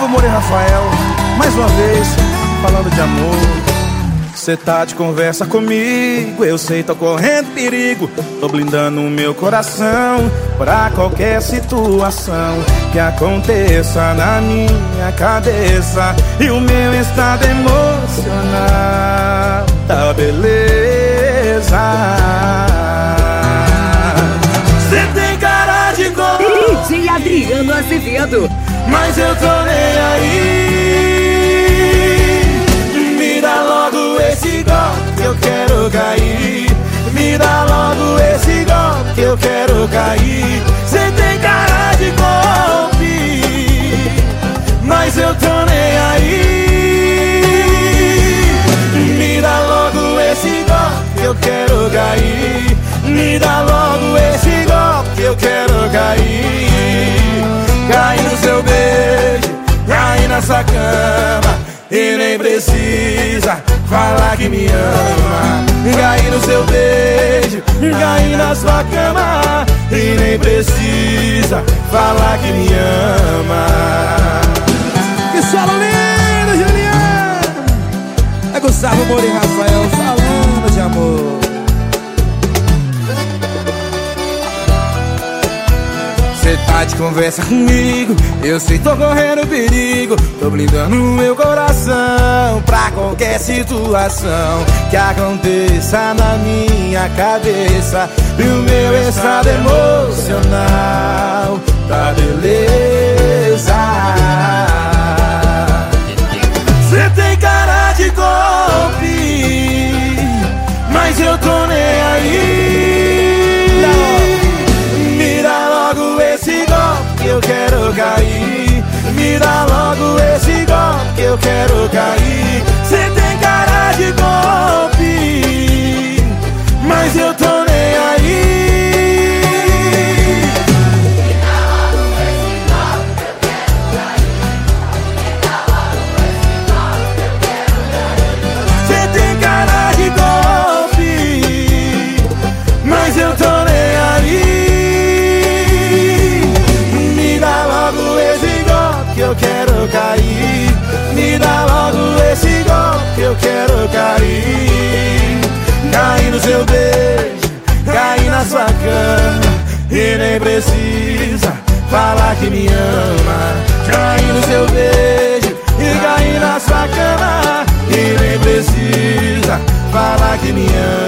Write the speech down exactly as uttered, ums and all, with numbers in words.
Gustavo Moura e Rafael, mais uma vez, falando de amor. Cê tá de conversa comigo, eu sei, tô correndo perigo. Tô blindando o meu coração pra qualquer situação que aconteça na minha cabeça. E o meu estado emocional tá beleza. Cê tem cara de gol, D J Adriano Azevedo, mas eu tô nem aí. Me dá logo esse golpe que eu quero cair. Me dá logo esse golpe que eu quero cair. Cê tem cara de golpe, mas eu tô nem aí. Me dá logo esse golpe que eu quero cair. Me dá logo esse golpe que eu quero cair. Cair no seu beijo, cair na sua cama e nem precisa falar que me ama. Cair no seu beijo, cair na sua cama e nem precisa falar que me ama. Que solo lindo, Juliano! É Gustavo Moura e Rafael falando de amor. Cê tá de conversa comigo, eu sei, tô correndo perigo. Tô blindando o meu coração pra qualquer situação que aconteça na minha cabeça. E o meu estado emocional tá beleza. Cê tem cara de golpe, mas eu tô nem aí. Eu quero cair. Me dá logo esse golpe que eu quero cair. Cê tem cara de golpe, mas eu tô nem aí. Me dá logo esse golpe que eu quero cair. Me dá logo esse golpe que eu quero cair. Cê tem cara de golpe, mas eu tô nem aí. Eu quero cair. Me dá logo esse golpe que eu quero cair. Cair no seu beijo, cair na sua cama e nem precisa falar que me ama. Cair no seu beijo e cair na sua cama e nem precisa falar que me ama.